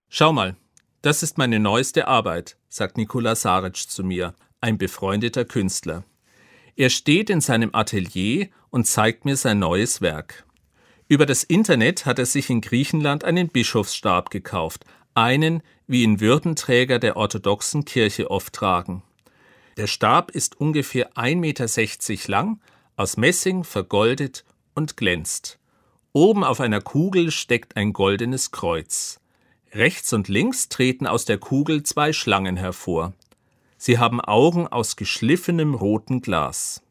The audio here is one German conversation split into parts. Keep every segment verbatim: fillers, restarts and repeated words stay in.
Schau mal, das ist meine neueste Arbeit, sagt Nikola Saric zu mir, ein befreundeter Künstler. Er steht in seinem Atelier und zeigt mir sein neues Werk. Über das Internet hat er sich in Griechenland einen Bischofsstab gekauft, einen, wie ihn Würdenträger der orthodoxen Kirche oft tragen. Der Stab ist ungefähr ein Meter sechzig lang, aus Messing vergoldet und glänzt. Oben auf einer Kugel steckt ein goldenes Kreuz. Rechts und links treten aus der Kugel zwei Schlangen hervor. Sie haben Augen aus geschliffenem rotem Glas.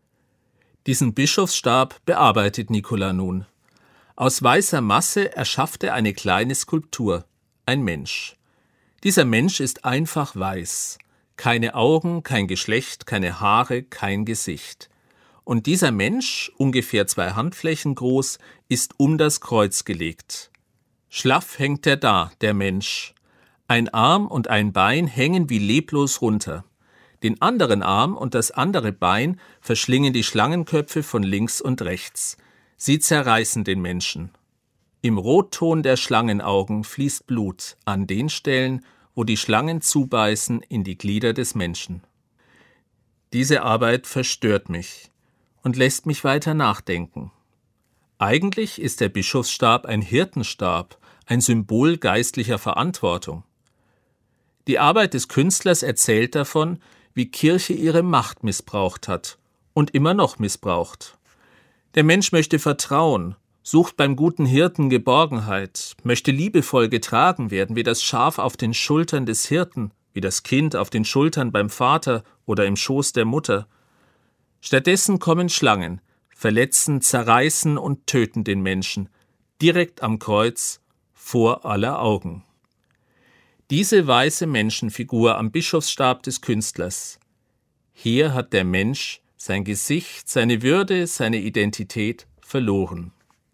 Diesen Bischofsstab bearbeitet Nikola nun. Aus weißer Masse erschafft er eine kleine Skulptur, ein Mensch. Dieser Mensch ist einfach weiß. Keine Augen, kein Geschlecht, keine Haare, kein Gesicht. Und dieser Mensch, ungefähr zwei Handflächen groß, ist um das Kreuz gelegt. Schlaff hängt er da, der Mensch. Ein Arm und ein Bein hängen wie leblos runter. Den anderen Arm und das andere Bein verschlingen die Schlangenköpfe von links und rechts. Sie zerreißen den Menschen. Im Rotton der Schlangenaugen fließt Blut an den Stellen, wo die Schlangen zubeißen in die Glieder des Menschen. Diese Arbeit verstört mich und lässt mich weiter nachdenken. Eigentlich ist der Bischofsstab ein Hirtenstab, ein Symbol geistlicher Verantwortung. Die Arbeit des Künstlers erzählt davon, wie Kirche ihre Macht missbraucht hat und immer noch missbraucht. Der Mensch möchte vertrauen, sucht beim guten Hirten Geborgenheit, möchte liebevoll getragen werden, wie das Schaf auf den Schultern des Hirten, wie das Kind auf den Schultern beim Vater oder im Schoß der Mutter. Stattdessen kommen Schlangen, verletzen, zerreißen und töten den Menschen, direkt am Kreuz, vor aller Augen. Diese weiße Menschenfigur am Bischofsstab des Künstlers. Hier hat der Mensch sein Gesicht, seine Würde, seine Identität verloren.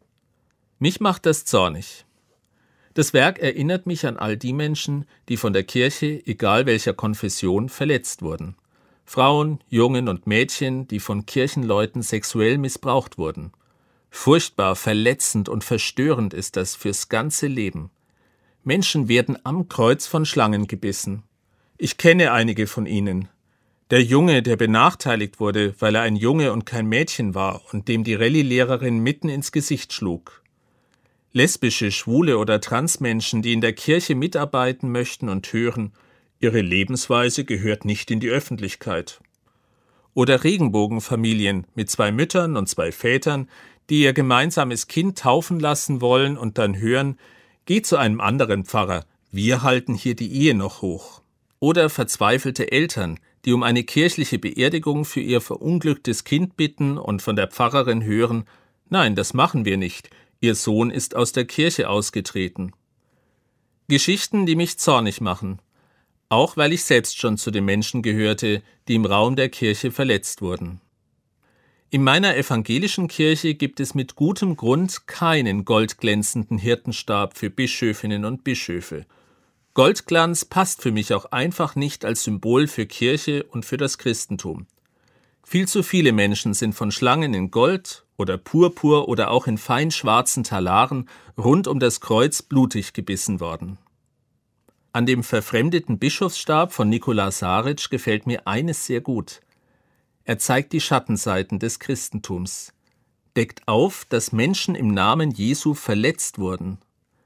Mich macht das zornig. Das Werk erinnert mich an all die Menschen, die von der Kirche, egal welcher Konfession, verletzt wurden. Frauen, Jungen und Mädchen, die von Kirchenleuten sexuell missbraucht wurden. Furchtbar, verletzend und verstörend ist das fürs ganze Leben. Menschen werden am Kreuz von Schlangen gebissen. Ich kenne einige von ihnen. Der Junge, der benachteiligt wurde, weil er ein Junge und kein Mädchen war und dem die Rallye-Lehrerin mitten ins Gesicht schlug. Lesbische, schwule oder Transmenschen, die in der Kirche mitarbeiten möchten und hören, ihre Lebensweise gehört nicht in die Öffentlichkeit. Oder Regenbogenfamilien mit zwei Müttern und zwei Vätern, die ihr gemeinsames Kind taufen lassen wollen und dann hören, geh zu einem anderen Pfarrer, wir halten hier die Ehe noch hoch. Oder verzweifelte Eltern, die um eine kirchliche Beerdigung für ihr verunglücktes Kind bitten und von der Pfarrerin hören, nein, das machen wir nicht, ihr Sohn ist aus der Kirche ausgetreten. Geschichten, die mich zornig machen, auch weil ich selbst schon zu den Menschen gehörte, die im Raum der Kirche verletzt wurden. In meiner evangelischen Kirche gibt es mit gutem Grund keinen goldglänzenden Hirtenstab für Bischöfinnen und Bischöfe. Goldglanz passt für mich auch einfach nicht als Symbol für Kirche und für das Christentum. Viel zu viele Menschen sind von Schlangen in Gold oder Purpur oder auch in fein schwarzen Talaren rund um das Kreuz blutig gebissen worden. An dem verfremdeten Bischofsstab von Nikola Saric gefällt mir eines sehr gut. Er zeigt die Schattenseiten des Christentums, deckt auf, dass Menschen im Namen Jesu verletzt wurden.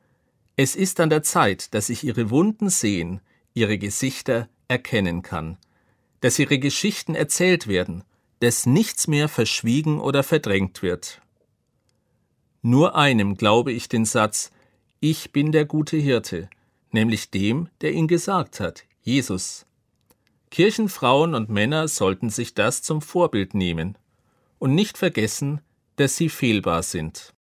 Es ist an der Zeit, dass ich ihre Wunden sehen, ihre Gesichter erkennen kann, dass ihre Geschichten erzählt werden, dass nichts mehr verschwiegen oder verdrängt wird. Nur einem glaube ich den Satz, ich bin der gute Hirte, nämlich dem, der ihn gesagt hat, Jesus. Kirchenfrauen und Männer sollten sich das zum Vorbild nehmen und nicht vergessen, dass sie fehlbar sind.